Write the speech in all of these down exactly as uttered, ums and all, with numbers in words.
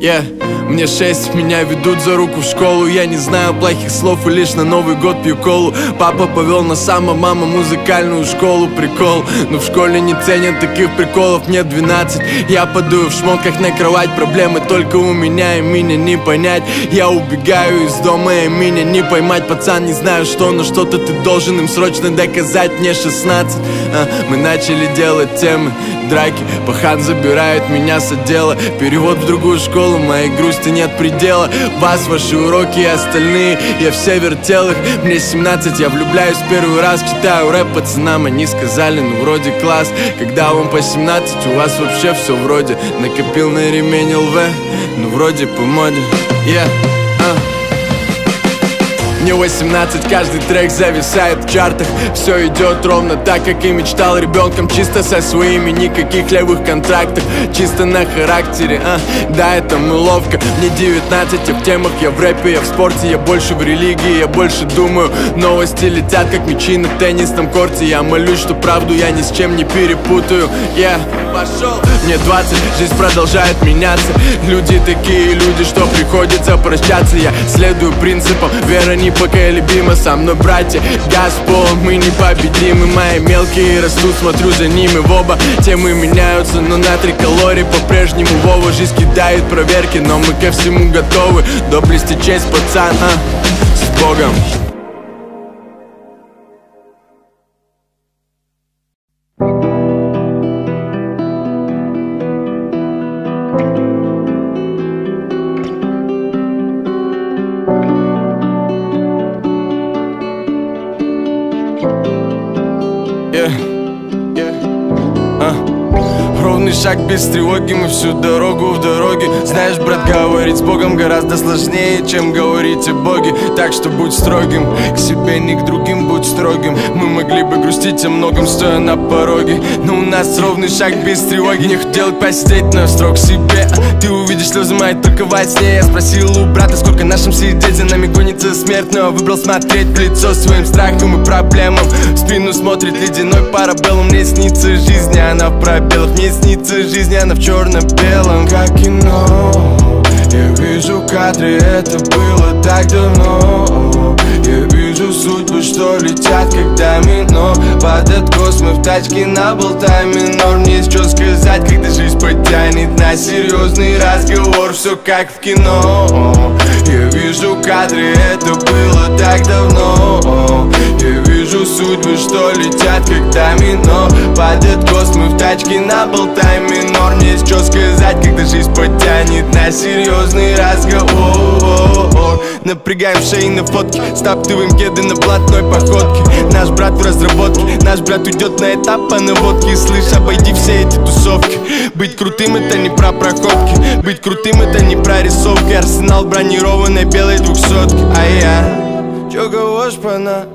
Yeah. Мне шесть, меня ведут за руку в школу. Я не знаю плохих слов и лишь на Новый год пью колу. Папа повел на само, мама музыкальную школу. Прикол, но в школе не ценят таких приколов. Мне двенадцать, я падаю в шмотках на кровать. Проблемы только у меня и меня не понять. Я убегаю из дома и меня не поймать. Пацан, не знаю что, но что-то ты должен им срочно доказать. Мне шестнадцать, а, мы начали делать темы драки. Пахан забирает меня с отдела. Перевод в другую школу, моей грусти нет предела. Вас, ваши уроки и остальные, я все вертел их. Мне семнадцать, я влюбляюсь первый раз. Читаю рэп пацанам, они сказали, ну вроде класс. Когда вам по семнадцать, у вас вообще все вроде. Накопил на ремень эл вэ, ну вроде по моде. Yeah, uh. Мне восемнадцать, каждый трек зависает в чартах. Все идет ровно так, как и мечтал ребенком. Чисто со своими, никаких левых контрактов. Чисто на характере, а, да, это мы ловко. Мне девятнадцать, я в темах, я в рэпе, я в спорте. Я больше в религии, я больше думаю. Новости летят, как мячи на теннисном корте. Я молюсь, что правду я ни с чем не перепутаю. Я yeah. Пошел. Мне двадцать, жизнь продолжает меняться. Люди такие люди, что приходится прощаться. Я следую принципам, вера непоколебима. Со мной братья, газ в пол, мы непобедимы. Мои мелкие растут, смотрю за ними в оба. Темы меняются, но на триколоре по-прежнему Вова. Жизнь кидает проверки, но мы ко всему готовы. Доблести честь, пацан, а, с Богом. Шаг без тревоги, мы всю дорогу в дороге. Знаешь, брат, говорить с Богом гораздо сложнее, чем говорить о Боге. Так что будь строгим, к себе не к другим будь строгим. Мы могли бы грустить о многом, стоя на пороге, но у нас ровный шаг без тревоги. Не хотел посидеть, но строг себе. Ты увидишь слезы мои только во сне. Я спросил у брата, сколько нашим сидеть, за нами гонится смерть. Но выбрал смотреть в лицо своим страхом и проблемам. В спину смотрит ледяной парабеллум. Мне снится жизнь, она в пробелах. Мне снится жизнь, она в черно-белом, как кино. Я вижу кадры, это было так давно. Я вижу судьбы, что летят, как домино. Под откос мы в тачке наболтаем минор. Мне есть что сказать, когда жизнь потянет на серьезный разговор. Все как в кино. Я вижу кадры, это было так давно. Я вижу судьбы, что летят, как домино. Под откос мы в тачке наболтаем минор. Мне есть что сказать, когда жизнь потянет на серьезный разговор. Напрягаем шеи на фотке, стаптываем кеды на блатной походке. Наш брат в разработке, наш брат уйдет на этап по наводке. Слышь, обойди все эти тусовки. Быть крутым это не про проходки, быть крутым это не про рисовки. Арсенал бронированной белой двухсотки. А я чё говоришь по на?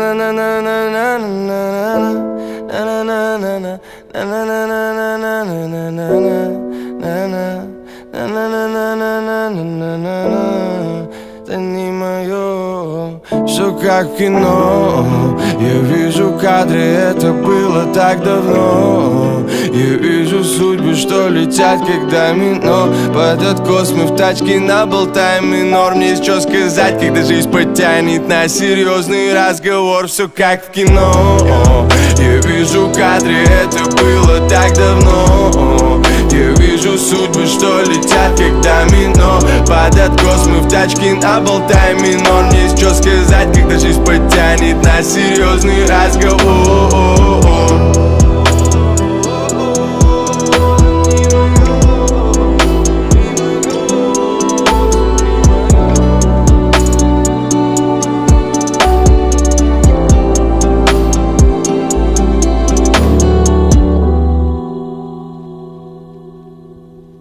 Это не мое, все как в кино. Я вижу кадры, это было так давно. Я вижу судьбы, что летят, как домино. Под откос мы в тачке наболтаем минор. Мне есть что сказать, когда жизнь потянет на серьезный разговор. Все как в кино. Я вижу кадры, это было так давно. Я вижу судьбы, что летят, как домино. Под откос мы в тачке наболтаем минор. Мне есть что сказать, когда жизнь потянет на серьезный разговор.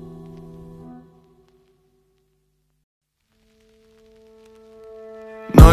Ночь снова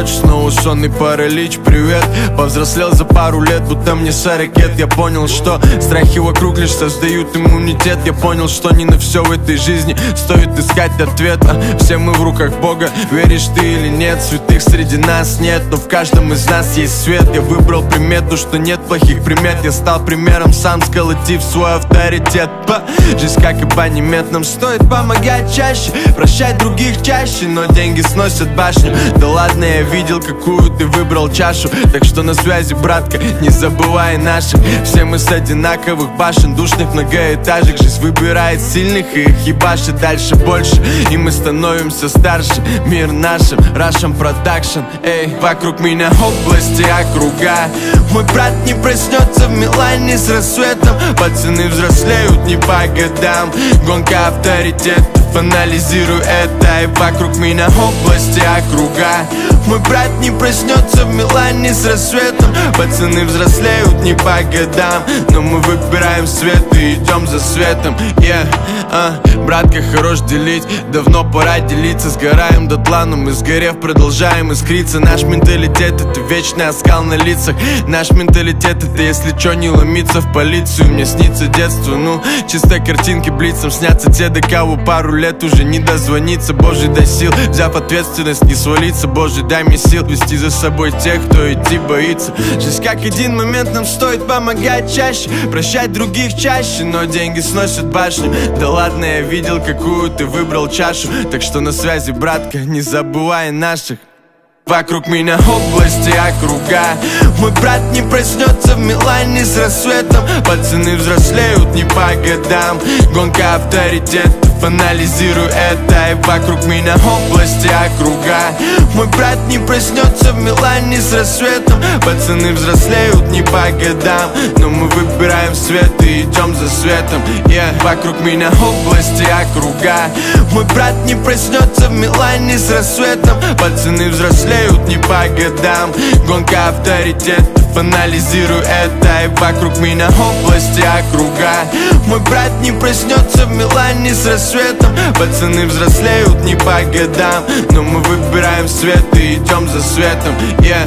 полусонный паралич, привет. Повзрослел за пару лет, будто мне сорок лет. Я понял, что страхи вокруг лишь создают иммунитет. Я понял, что не на все в этой жизни стоит искать ответ. а Все мы в руках Бога, веришь ты или нет. Святых среди нас нет, но в каждом из нас есть свет. Я выбрал примету, что нет плохих примет. Я стал примером, сам сколотив свой авторитет. Па. Жизнь как и банимет, нам стоит помогать чаще, прощать других чаще, но деньги сносят башню. Да ладно, я видел, какую ты выбрал чашу. Так что на связи, братка, не забывай наших. Все мы с одинаковых башен, душных многоэтажек. Жизнь выбирает сильных и их ебашит дальше больше. И мы становимся старше, мир нашим, Russian Production. Эй, вокруг меня области, округа. Мой брат не проснется в Милане с рассветом. Пацаны взрослеют не по годам. Гонка авторитетов, анализирую это. И вокруг меня области, округа. Мой брат не проснется в Милане с рассветом. Пацаны взрослеют не по годам, но мы выбираем свет и идем за светом. Yeah, uh, братка, хорош делить, давно пора делиться. Сгораем дотла, но мы сгорев продолжаем искриться. Наш менталитет — это вечный оскал на лицах. Наш менталитет — это если чё не ломиться в полицию. Мне снится детство, ну, чисто картинки блицом снятся. Те, до кого пару лет уже не дозвониться. Боже, дай сил, взяв ответственность, не свалиться. Боже, дай мне сил вести за собой тех, кто идти боится. Жизнь как один момент, нам стоит помогать чаще, прощать других чаще, но деньги сносят башню. Да ладно, я видел, какую ты выбрал чашу. Так что на связи, братка, не забывай наших. Вокруг меня области, округа. Мой брат не проснется в Милане с рассветом. Пацаны взрослеют не по годам. Гонка авторитетов, анализирую это. И вокруг меня области, округа. Мой брат не проснется в Милане с рассветом. Пацаны взрослеют не по годам, но мы выбираем свет и идем за светом. Yeah. Вокруг меня области, округа. Мой брат не проснется в Милане с рассветом. Пацаны взрослеют не по годам. Гонка авторитетов, анализирую это. И вокруг меня области, округа. Мой брат не проснется в Милане с рассветом. Пацаны взрослеют не по годам, но мы выбираем свет и идем за светом. Yeah.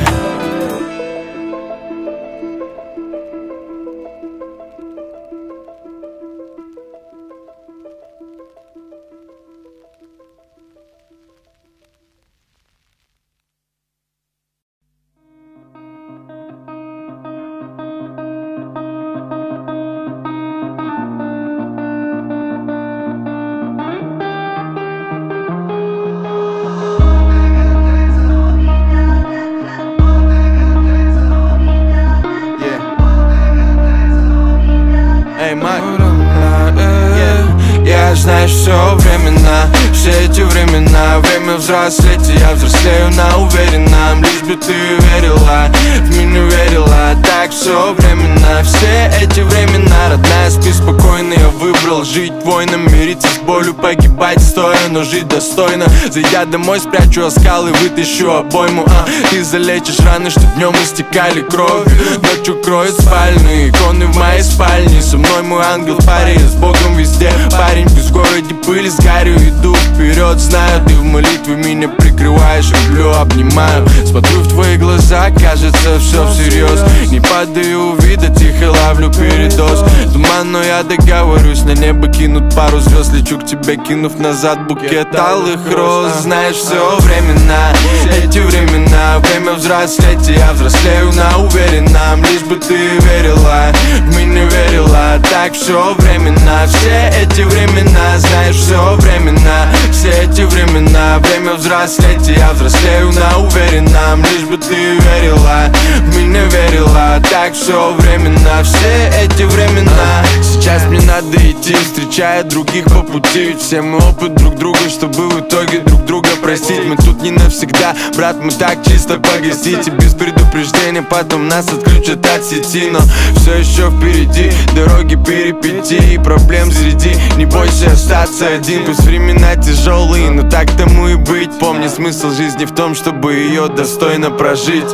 Знаешь, все временно, все эти времена. Время взрослеть, и я взрослею на уверенном. Лишь бы ты верила, в меня верила. Так все временно, все эти времена. Родная, спи спокойно, я выбрал жить воином. Мириться с болью, погибать стоя, но жить достойно. Зайдя домой, спрячу оскал и вытащу обойму. а, Ты залечишь раны, что днем истекали кровью. Ночью кроют спальные иконы в моей спальне. Со мной мой ангел в паре, я с Богом везде. Парень, пусть в городе пыли с гарью, иду вперед. Знаю, ты в молитве меня прикрываешь. Люблю, обнимаю, смотрю в твои глаза, кажется, все всерьез. Не падаю в вида, тихо ловлю передоз. Туман, но я договорюсь, на небо кинут пару звезд. Лечу к тебе, кинув назад букет алых роз. Знаешь, все временно, эти времена. Время взрослеть, и я взрослею на уверенном. Лишь бы ты верила, в меня верила. Так все временно, все эти времена. Знаешь, все временно, все эти времена. Время взрослеть, и я взрослею на уверенном. Лишь бы ты верила, в меня верила. Так все временно, все эти времена. Сейчас мне надо идти, встречая других по пути. Все мы опыт друг друга, чтобы в итоге друг друга простить. Мы тут не навсегда, брат, мы так чисто погасить. И без предупреждения потом нас отключат от сети. Но все еще впереди дороги перипетий и проблем среди. Не бойся остаться один, пусть времена тяжелые, но так тому и быть. Помни, смысл жизни в том, чтобы ее достойно прожить.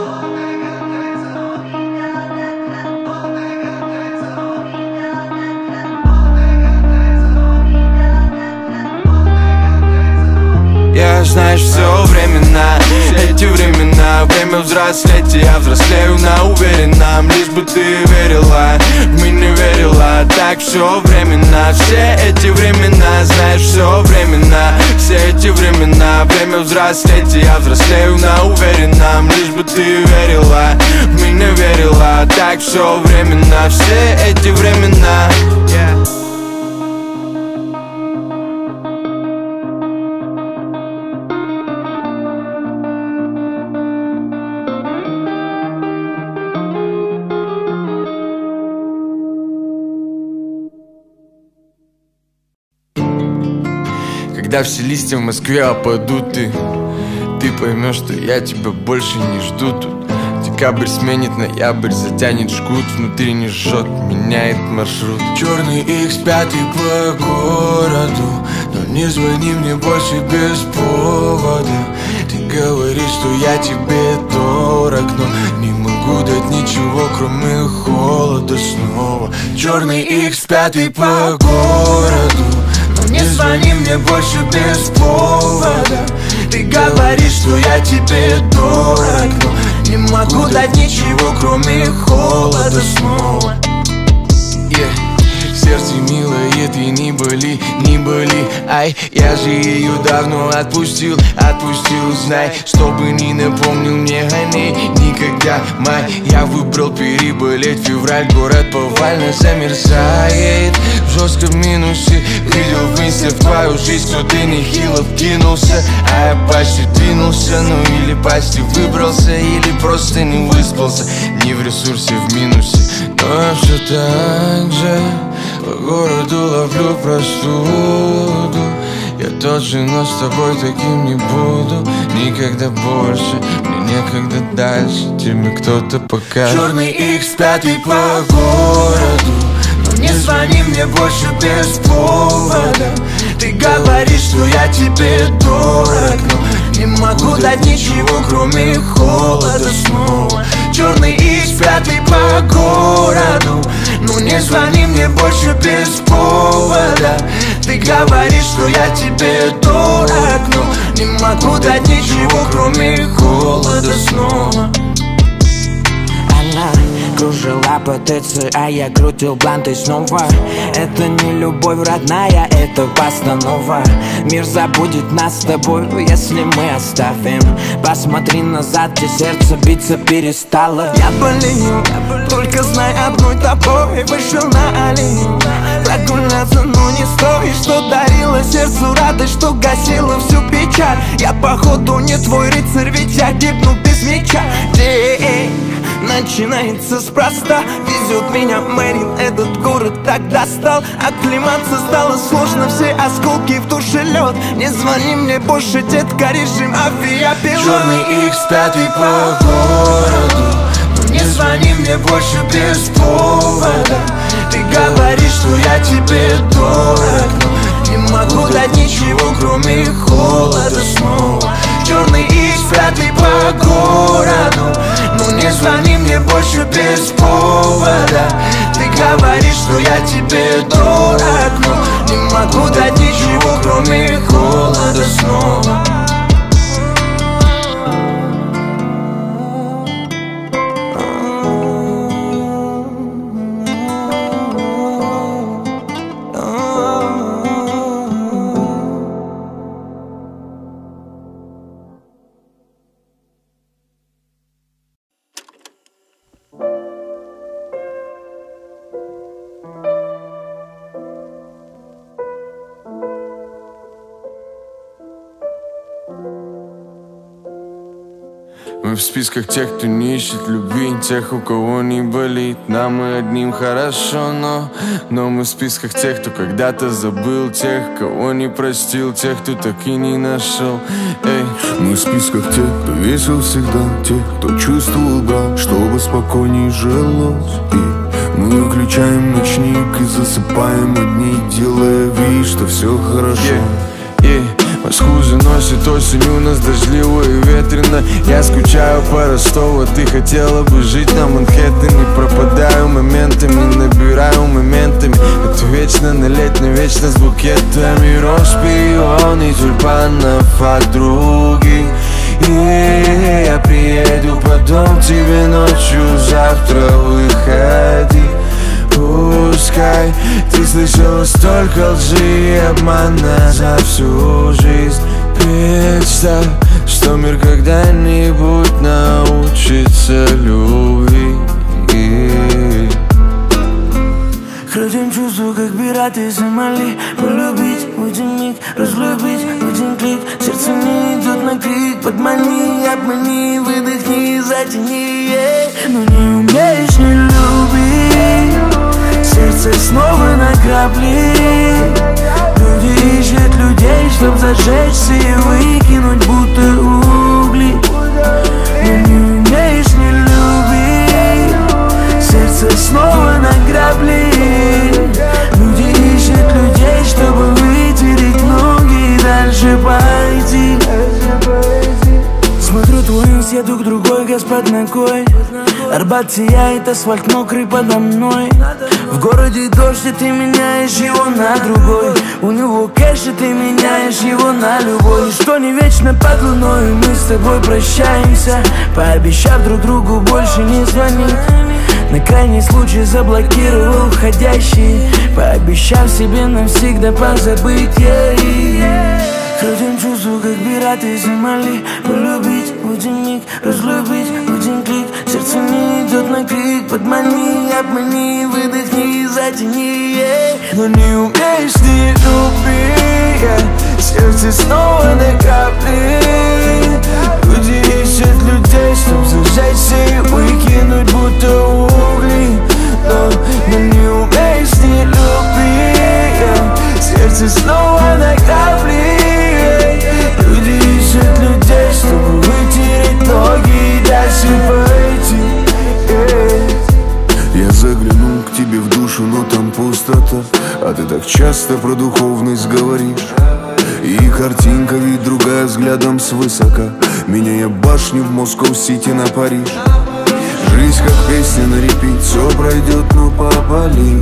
Я, знаешь, все временно, эти времена. Время взрослеть, и я взрослею на уверенном. Лишь бы ты верила, в меня верила. Так все временно, все эти времена. Знаешь, все временно, все эти времена. Время взрослеть, и я взрослею на уверенном. Лишь бы ты верила, в меня верила. Так все временно, все эти времена. Yeah. Когда все листья в Москве опадут, ты, ты поймешь, что я тебя больше не жду тут. Декабрь сменит ноябрь, затянет жгут, внутри не жжет, меняет маршрут. Черный икс пять по городу, но не звони мне больше без повода. Ты говоришь, что я тебе дорог, но не могу дать ничего, кроме холода снова. Черный икс пять по городу, не звони мне больше без повода. Ты говоришь, что я тебе дорог, но не могу дать ничего, кроме холода снова. Yeah. Сердце милое, ты не боли, не боли. Ай, я же ее давно отпустил, отпустил. Знай, чтобы не напомнил мне о ней никогда. Май, я выбрал переболеть февраль. Город повально замерзает в жестком минусе. Видел в инсте в твою жизнь, кто ты нехило вкинулся. А я почти двинулся, ну или почти выбрался, или просто не выспался. Не в ресурсе, в минусе, но я все так же по городу ловлю простуду. Я тот же, но с тобой таким не буду никогда больше. Мне некогда дальше, тебе кто-то покажет. Черный икс пять по городу, но не звони мне больше без повода. Ты говоришь, что я тебе дорог, но не могу дать ничего, кроме холода снова. Черный икс пять по городу, ну не звони мне больше без повода. Ты говоришь, что я тебе дорог, но не могу дать ничего, кроме холода снова. Она кружила по ТЦ, а я крутил бланты снова. Это не любовь родная, это постанова. Мир забудет нас с тобой, если мы оставим. Посмотри назад, где сердце биться перестало. Я болею, только знай одной тобой. Вышел на аллею прогуляться, но не стоит. Что дарила сердцу радость, что гасила всю печаль. Я походу не твой рыцарь, ведь я гибну без меча. День начинается спроста, везет меня Мэрин, этот город так достал. Оклематься стало сложно, все осколки в душе лед. Не звони мне больше, детка, режим авиапилот. Черный икс пять по городу, но не звони мне больше без повода. Ты говоришь, что я тебе дорог, но не могу дать ничего, кроме холода снова. Черный икс пять по городу, ну не звони мне больше без повода. Ты говоришь, что я тебе дорог, но не могу дать ничего, кроме холода снова. Мы в списках тех, кто не ищет любви, тех, у кого не болит. Нам и одним хорошо, но Но мы в списках тех, кто когда-то забыл, тех, кого не простил, тех, кто так и не нашел. Эй. Мы в списках тех, кто весел всегда, тех, кто чувствовал брак, чтобы спокойней жилось. И мы выключаем ночник и засыпаем одни, делая вид, что все хорошо. yeah. Yeah. Москву заносит осень, у нас дождливо и ветрено. Я скучаю по Ростову, ты хотела бы жить на Манхэттене. Пропадаю моментами, набираю моментами. Это вечно на летнем, вечно с букетами роз, пионы, тюльпанов от других. И любви. Я приеду потом к тебе ночью, завтра выходи. Пускай ты слышала столько лжи и обмана за всю жизнь. Представь, что мир когда-нибудь научится любви. Крутим чувства, как пираты Сомали. Полюбить в один миг, разлюбить в один клик. Сердце не идет на крик. Подмани, обмани, выдохни, затяни, yeah. Но не умеешь не любить. Сердце снова на грабли. Люди ищут людей, чтоб зажечься и выкинуть, будто угли. Но не умеешь не любить. Сердце снова на грабли. Люди ищут людей, чтобы вытереть ноги и дальше пойти. Смотрю твой инст, я друг другой, господ ногой. Арбат сияет, асфальт мокрый подо мной. В городе дождь, и ты меняешь его на другой. У него кэш, и ты меняешь его на любой. Что не вечно под луной, мы с тобой прощаемся, пообещав друг другу больше не звонить. На крайний случай заблокировал входящий, пообещав себе навсегда позабыть, yeah. Крутим чувства, как пираты Сомали. Полюбить в один миг, разлюбить в один клик. Сердце не идет на крик. Подмани, обмани, выдохни, затяни, yeah. Но не умеешь не любить, yeah. Сердце снова на капли. Люди ищут людей, чтоб зажечься и выкинуть, будто угли. Но, но не умеешь не любить, yeah. Сердце снова на капли. Люди ищут людей, чтобы вытереть ноги и дальше пойти, yeah. Я заглянул к тебе в душу, но там пустота. А ты так часто про духовность говоришь. И картинка ведь другая, взглядом свысока, меняя башню в Москва-Сити на Париж. Жизнь как песня на репит, все пройдет, но попали.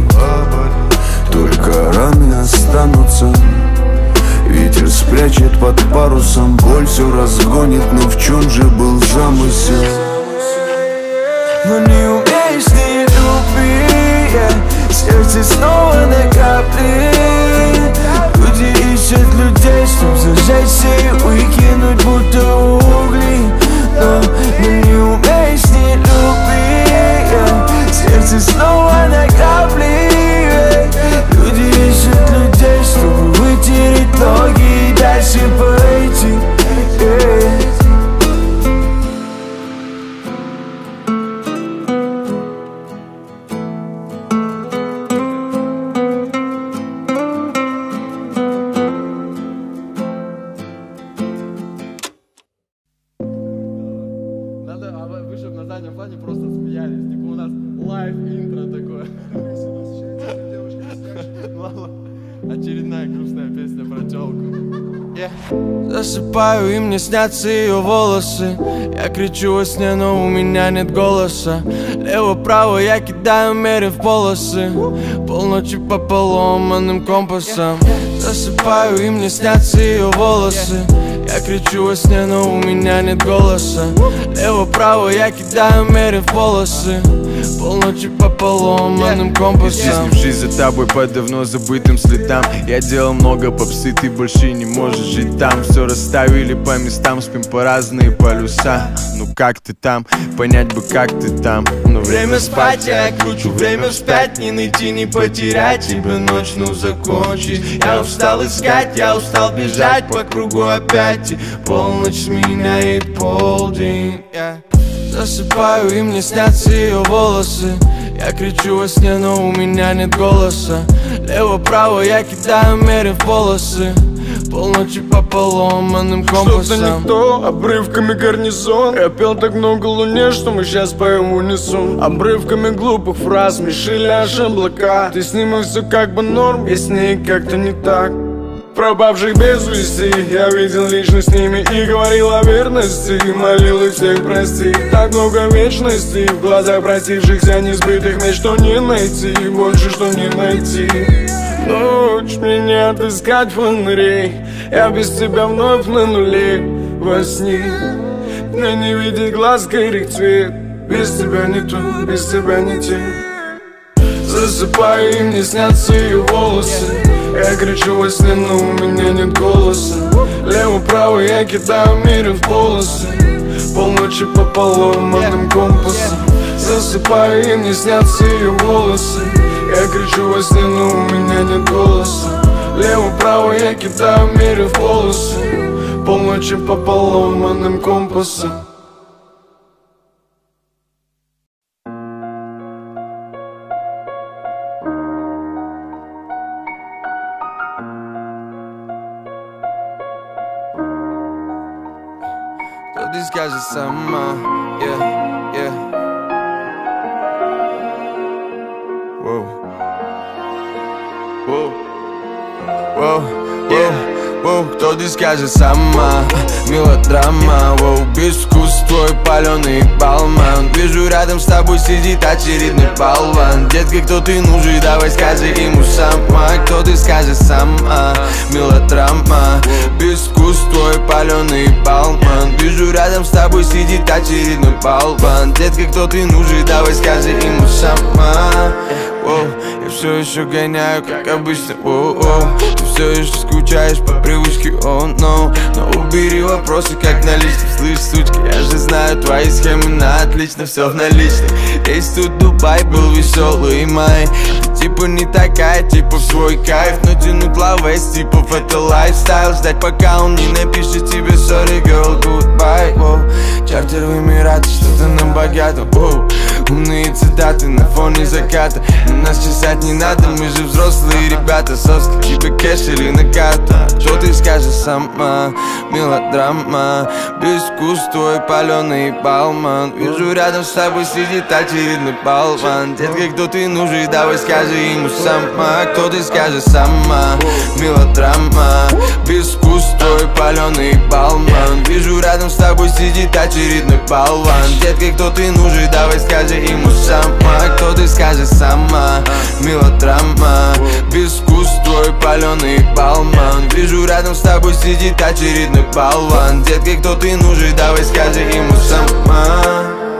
Только раны останутся. Ветер спрячет под парусом, боль все разгонит, но в чем же был замысел? Но не умеешь не любить, yeah. Сердце снова на капли. Люди ищут людей, чтоб зажечься и выкинуть, будто угли. Но, но не умеешь не любить, yeah. Сердце снова на капли, yeah. Люди ищут людей, чтобы вытереть ноги и дальше пойти, yeah. Надо, а вы же на заднем плане просто смеялись. Типа у нас лайв-интро такое. Очередная грустная песня про тёлку. Yeah. Засыпаю, и мне снятся ее волосы. Я кричу во сне, но у меня нет голоса. Лево-право я кидаю, мерив полосы. Полночи по поломанным компасам. Засыпаю, и мне снятся ее волосы. Я кричу во сне, но у меня нет голоса. Лево-право я кидаю, мерив полосы. Полночи по поломанным компасам. Жизнь в жизнь за тобой по давно забытым следам. Я делал много попсы, ты больше не можешь жить там. Все расставили по местам, спим по разные полюса. Ну как ты там, понять бы как ты там. Но время спать, я кручу время вспять. Не найти, не потерять тебя ночь, ну закончить. Я устал искать, я устал бежать по кругу опять. И полночь сменяет полдень, yeah. Засыпаю, и мне снятся ее волосы. Я кричу во сне, но у меня нет голоса. Лево-право я кидаю, мерив полосы. Полночи по поломанным компасам. Что-то не то, обрывками гарнизон. Я пел так много луне, что мы сейчас поем в унисон. Обрывками глупых фраз смешили аж облака. Ты с ним и все как бы норм, я с ней как-то не так. Пропавших без вести, я видел лично с ними и говорил о верности. Молил их всех простить. Так много вечности в глазах простившихся несбытых мечт, что не найти, больше что не найти. Ночь мне не отыскать фонарей. Я без тебя вновь на нуле во сне. Мне не видеть глаз горит цвет. Без тебя не то, без тебя не те. Засыпаю, и мне снятся ее волосы. Я кричу во сне, но у меня нет голоса. Лево-право я кидаю мир в полосы. Полночи по поломанным компасам. Засыпаю, и мне снятся ее волосы. Я кричу во сне, но у меня нет голоса. Лево-право я кидаю мир в полосы. Полночи по поломанным компасам. Кто ты скажешь сама, yeah, yeah. Воу, воу, воу, yeah. Воу, кто ты скажешь сама, мелодрама, воу, без вкуса твой паленый балман. Вижу, рядом с тобой сидит очередной болван. Детка, кто ты нужен, давай скажи ему сама. Кто ты скажешь сама, мелодрама, без вкуса твой паленый балман. Вижу, рядом с тобой сидит очередной болван. Детка, кто ты нужен, давай скажи ему сама. Воу, я все еще гоняю, как обычно, воу-воу. Ты все еще скучаешь по привычке, oh no. Но убери вопросы, как на личных. Слышь, сучка, я же знаю твои схемы на отлично, все в наличных. Рейс тут Дубай был веселый май. Ты типа не такая, типа в свой кайф. Но тянуть лавэс, типа это лайфстайл. Ждать пока он не напишет тебе sorry girl, goodbye, воу. Чартер в Эмираты, что-то нам богато, воу. Умные цитаты на фоне заката. Нас чесать не надо, мы же взрослые ребята. Соска, тебе кэш или на карту. Что ты скажешь сама, мелодрама, без вкус твой паленый балман. Вижу, рядом с тобой сидит очередной болван. Детка, кто ты нужен, давай скажи ему сама. Кто ты скажешь сама, мелодрама, без вкус твой паленый балман. Вижу, рядом с тобой сидит очередной болван. Детка, кто ты нужен, давай скажи ему сама. Кто ты скажешь сама, мелодрама, без вкус твой паленый балман. Вижу, рядом с тобой сидит очередной болван. Детка, кто ты нужен, давай скажи ему сама.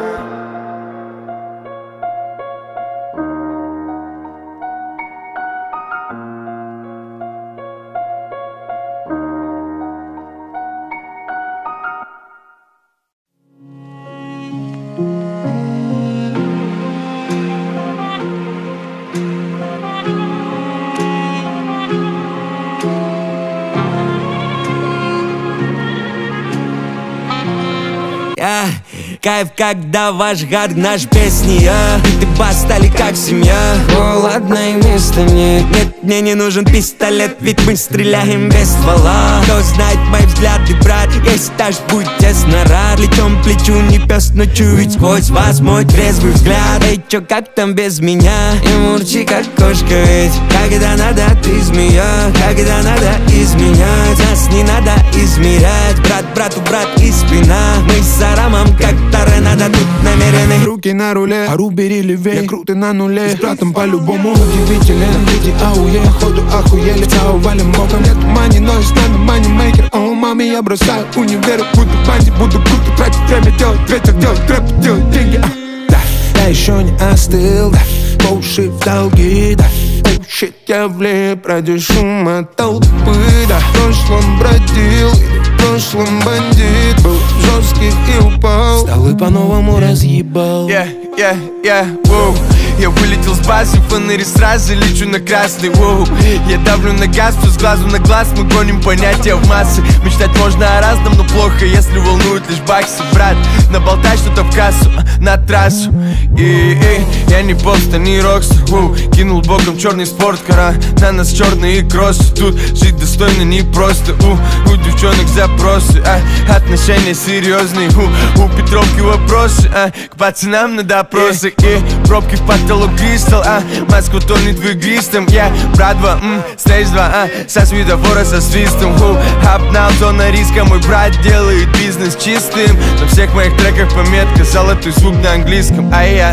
Я кайф, когда ваш гард наш песни, я и ты бас стали как семья. О, ладно, и места нет. Нет, мне не нужен пистолет, ведь мы стреляем без ствола. Кто знает мои взгляды, брат, есть этаж, будь тесно рад. Плечом к плечу, не пес, но чует сквозь вас мой трезвый взгляд. Эй, чё, как там без меня? И мурчи, как кошка, ведь когда надо, ты змея. Когда надо изменять, нас не надо измерять. Брат, брату, брат и спина. Мы с Арамом, как торнадо, тут намерены. Руки на руле, ару бери левее. Я крутый на нуле, с братом по-любому удивителен. Люди ауе, ходу охуели. Цау валим боком, нету мани, но и с нами манимейкер. О, маме, я бросаю универ. Буду банди, буду круто тратить время. Делать ветер, делать рэп, делать деньги, а. Да, я еще не остыл, да. Поуши в долги, да. Оу, щит, я влип ради шума толпы, да. В прошлом бродил, в прошлом бандит. Был жестких и упал, стал и по-новому разъебал. Yeah, yeah, yeah, воу. Я вылетел с базы, фонари сразу лечу на красный, воу. Я давлю на газ, то с глазу на глаз. Мы гоним понятия в массы. Мечтать можно о разном, но плохо, если волнуют лишь баксы. Брат, наболтай что-то в кассу, на трассу. И, и, я не попстер, не рокстер, воу. Кинул боком черный спорткара, на нас черные кроссы. Тут жить достойно непросто, у, у девчонок запросы, а. Отношения серьезные, у, у Петровки вопросы, а. К пацанам на допросы, и пробки в потолок кристалл, а. Москва тонет в игристом, я брат два, м, стейдж два, а. Со светофора со свистом, у. Обнал зона риска, мой брат делает бизнес чистым. На всех моих треках пометка, золотой звук на английском, а я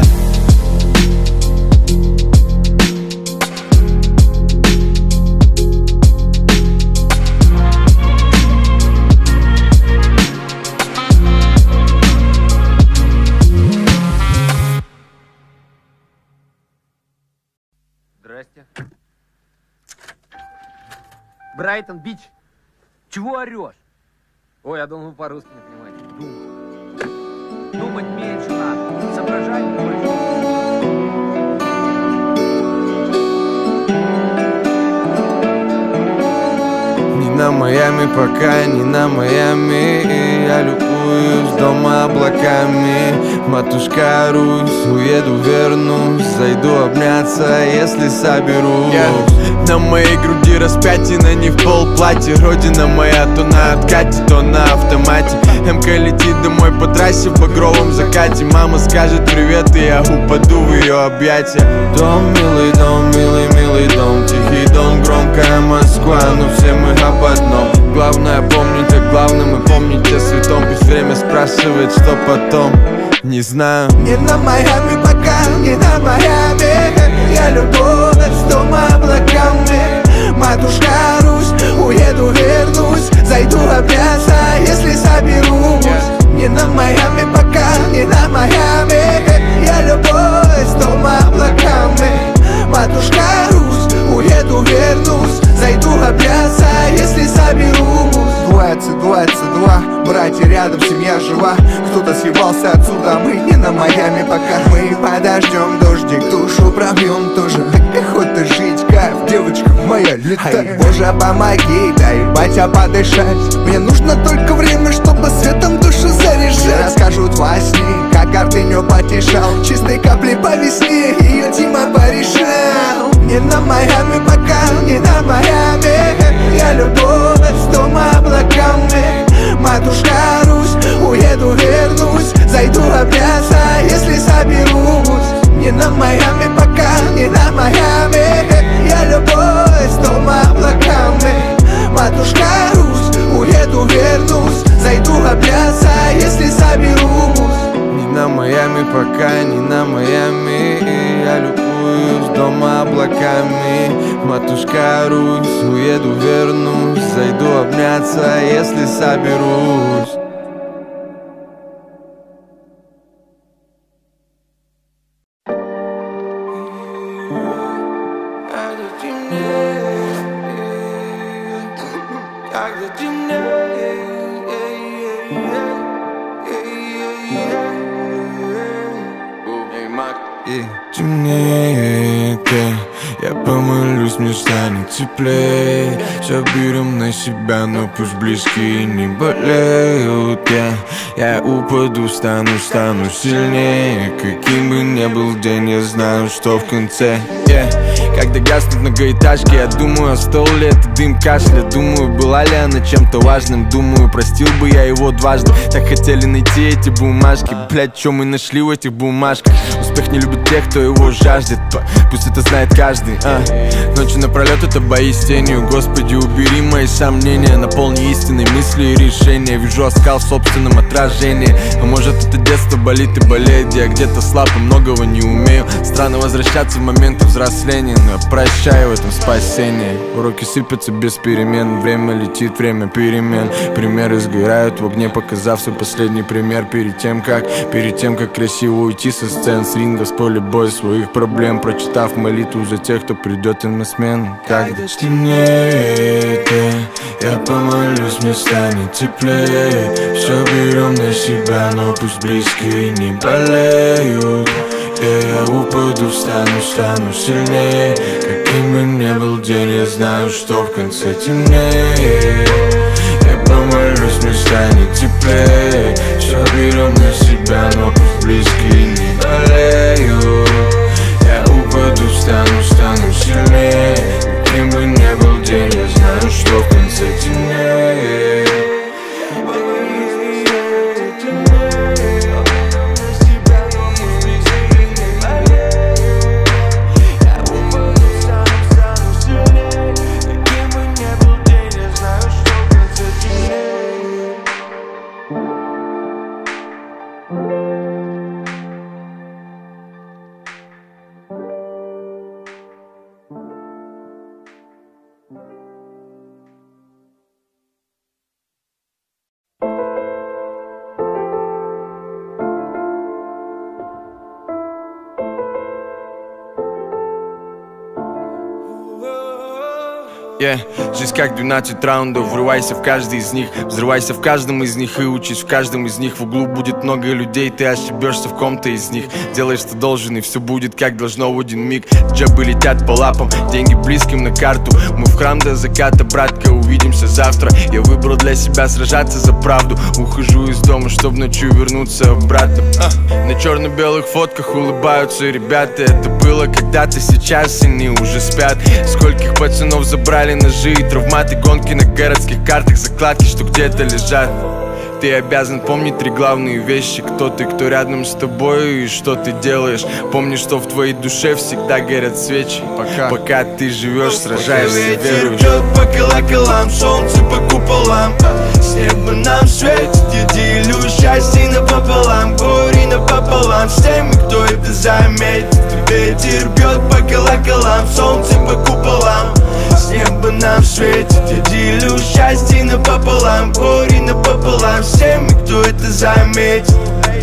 Здрасте. Брайтон Бич. Чего орешь? Ой, я думал, вы по-русски не понимаете. Думать. Думать меньше надо. Соображать больше. Не на Майами пока, не на Майами. Я любуюсь дома облаками. Матушка Русь, уеду, вернусь. Зайду обняться, если соберусь. yeah. На моей груди распятие, на них полплатья. Родина моя то на откате, то на автомате. МК летит домой по трассе в багровом закате. Мама скажет привет, и я упаду в ее объятия. Дом, милый дом, милый, милый дом. Тихий дом, громкая Москва, но все мы об одном. Главное помнить о главном и помнить о святом. Пусть время спрашивает, что потом. Не знаю. Не на Майами пока, не на Майами. Я любовь с дома облаками. Матушка Русь, уеду, вернусь. Зайду обняться, если соберусь. Не на Майами пока, не на Майами. Я любовь с дома облаками. Матушка Русь, уеду, вернусь. Зайду обняться, если соберусь. Двадцать, двадцать два, братья рядом, семья жива. Кто-то съебался отсюда, мы не на Майами пока. Мы подождем дождик, душу пробьем тоже. Так охота жить, кайф, девочка моя, летай. Ай, Боже, помоги, дай, батя, подышать. Мне нужно только время, чтобы светом душу заряжать. Расскажут во сне, как гордыню потешал. Чистой капли по весне, ее Дима порешал. Не на Майами пока, не на Майами. Я любовь с дома облаками. Матушка Русь, уеду, вернусь. Зайду обняться, если соберусь. Не на Майами пока, не на Майами. Я любовь с дома облаками. Матушка Русь, уеду, вернусь. Зайду обняться, если соберусь. Не на Майами пока, не на Майами. Я любуюсь дома облаками. Матушка Русь, уеду, вернусь. Зайду обняться, если соберусь. Темнеет, я помолюсь, мне станет теплее. Все берем на себя, но пусть близкие не болеют. Я, я упаду, стану, стану сильнее. Каким бы ни был день, я знаю, что в конце yeah. Когда гаснут многоэтажки, я думаю, стол ли это дым кашля. Думаю, была ли она чем-то важным. Думаю, простил бы я его дважды. Так хотели найти эти бумажки. Блять, что мы нашли в этих бумажках? Успех не любит тех, кто его жаждет. Пусть это знает каждый а. Ночью напролет это бои с тенью. Господи, убери мои сомнения. Наполни истинной мысли и решения. Вижу оскал в собственном отражении. А может это детство болит и болеет. Я где-то слаб и многого не умею. Странно возвращаться в моменты взросления, но я прощаю в этом спасение. Уроки сыпятся без перемен. Время летит, время перемен. Примеры сгорают в огне, показав свой последний пример. Перед тем как, перед тем как красиво уйти со сцен, с ринга, с поля боя своих проблем. Прочитав молитву за тех, кто придет им на смену. Когда стемнеет, я помолюсь, мне станет теплее. Все берем на себя, но пусть близкие не болеют. Я упаду, встану, стану сильнее. Каким бы ни был день, я знаю, что в конце темнее. Я помолюсь, мне станет теплее. Все берем на себя, но пусть близкие не болеют. Я упаду, встану, стану сильнее. Каким бы ни был день, я знаю, что в конце темнее. Yeah. Жизнь как двенадцать раундов, врывайся в каждый из них, взрывайся в каждом из них и учись в каждом из них. В углу будет много людей, ты ошибешься в ком-то из них. Делай, что должен, и все будет как должно в один миг. Джабы летят по лапам, деньги близким на карту. Мы в храм до заката, братка, увидимся завтра. Я выбрал для себя сражаться за правду. Ухожу из дома, чтоб ночью вернуться обратно. а, На черно-белых фотках улыбаются ребята. Это было когда-то, сейчас они уже спят. Скольких пацанов забрали ножи и травматы, гонки на городских картах, закладки, что где-то лежат. Ты обязан помнить три главные вещи: кто ты, кто рядом с тобой и что ты делаешь. Помни, что в твоей душе всегда горят свечи. Пока, пока ты живешь, сражаешься, веруешь. Ветер бьет по колоколам, солнце по куполам. С неба нам светит, я делю счастье напополам, горе напополам с теми, кто это заметит. Ветер бьет по колоколам, солнце по куполам. С неба нам светит, я делю счастье напополам, горе напополам с теми, кто это заметит.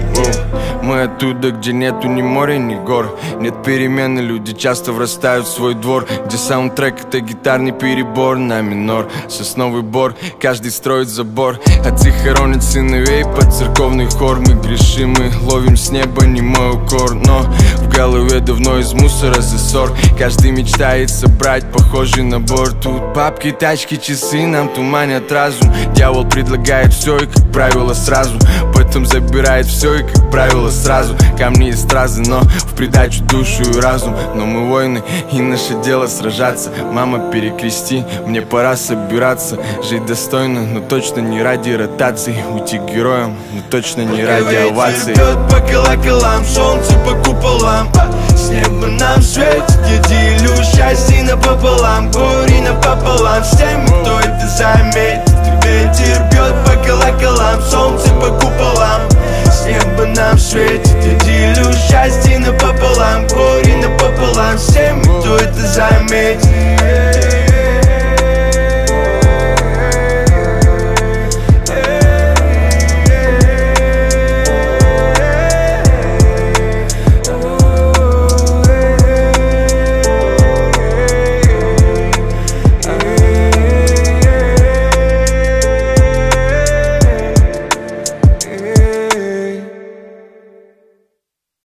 Мы оттуда, где нету ни моря, ни гор. Нет перемены, люди часто врастают в свой двор, где саундтрек — это гитарный перебор на минор. Сосновый бор, каждый строит забор. Отцы хоронят сыновей под церковный хор. Мы грешим, мы ловим с неба немой укор. Но в голове давно из мусора засор. Каждый мечтает собрать похожий набор. Тут бабки, тачки, часы нам туманят разум. Дьявол предлагает все и, как правило, сразу. Потом забирает все и, как правило, сразу. Камни и стразы, но в придачу душу и разум. Но мы воины, и наше дело сражаться. Мама, перекрести, мне пора собираться. Жить достойно, но точно не ради ротации. Уйти героем, но точно не ради оваций. Ветер бьет по колоколам, солнце по куполам. С неба нам светит, я делю счастье напополам, горе напополам с теми, кто это заметит. Ветер бьет по колоколам, солнце по куполам. С неба нам светит, я делю счастье напополам, горе напополам с теми, кто это заметит.